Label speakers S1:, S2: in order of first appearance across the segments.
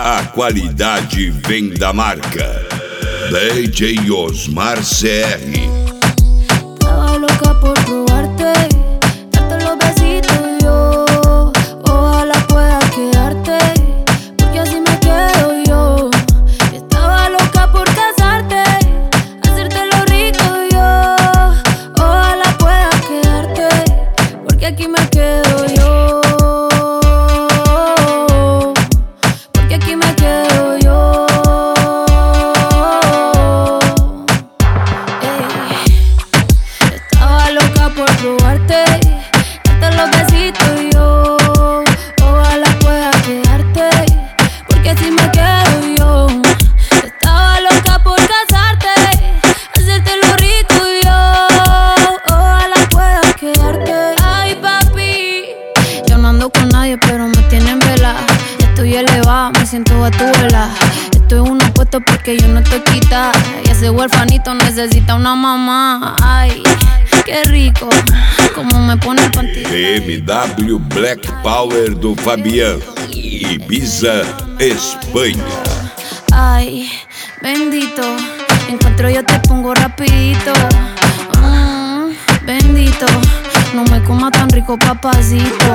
S1: A qualidade vem da marca DJ Osmar CR.
S2: Estaba loca por probarte, darte los besitos yo. Ojalá pueda quedarte, porque así me quedo yo. Estaba loca por casarte, hacerte lo rico yo. Ojalá pueda quedarte, porque aquí me quedo yo. Porque aquí me quedo yo. Por probarte, darte los besitos yo. Ojalá pueda quedarte, porque así me quedo yo. Estaba loca por casarte, hacerte lo rico yo. Ojalá pueda quedarte. Ay papi, yo no ando con nadie pero me tienen vela. Estoy elevada, me siento a tu vela. Estoy uno puesto porque yo no estoy quita. Y ese huerfanito necesita una mamá. Ay, qué rico, como me pone el panty.
S1: BMW Black Power do Fabián, Ibiza, Espanha.
S2: Ay, bendito, encuentro yo te pongo rapidito. Bendito, no me coma tan rico papacito.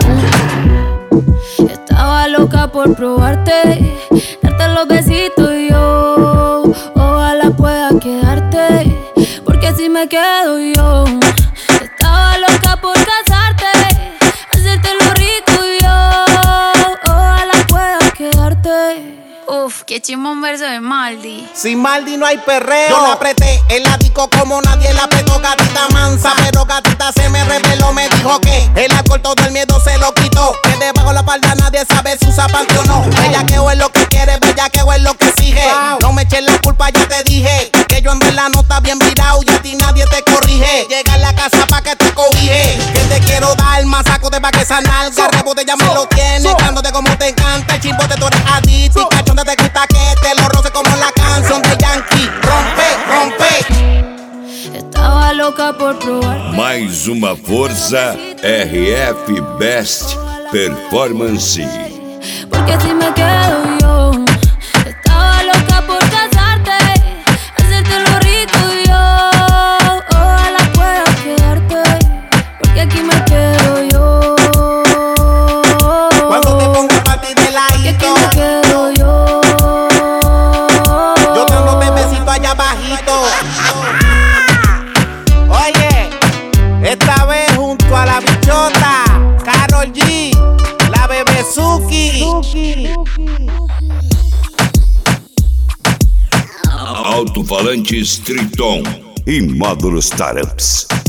S2: Estaba loca por probarte, darte los besitos yo. Ojalá pueda quedarte, porque así me quedo yo. Estaba loca por casarte, hacerte lo rico yo. Ojalá pueda quedarte. Uf, qué chimba un verso de Maldi.
S3: Sin Maldi no hay perreo. Yo la apreté en la disco como nadie la apretó. Gatita mansa, pero gatita se me reveló. Me dijo que el alcohol todo el miedo se lo quitó. Que debajo la falda nadie sabe si usa panty o no. Bellaqueo es lo que quiere, bellaqueo es lo que exige. No me eches la culpa, ya te dije que yo ando en la nota bien virado y a ti nadie te corrige. Llega a la casa pa' que te cobije, que te quiero dar más saco de pa' que esa nalga. Rebote ya me lo tienes, cándote como te encanta. El chimbote tú eres adicto y cachonde te gusta que te lo roce como la canción de Yankee. Rompe, rompe.
S2: Estaba loca por probar.
S1: Mais uma força, RF Best Performance.
S2: Porque así me quedo yo. Estaba loca por casarte, hacerte lo rico yo. Ojalá pueda quedarte, porque aquí me quedo yo.
S3: Cuando te pongo pa' ti de ladito,
S2: aquí me quedo yo.
S3: yo te ando bebecito allá abajito. Oye, esta vez junto a la bichota Karol G, la Bebezuki.
S1: Alto-falantes Triton e módulos Startups.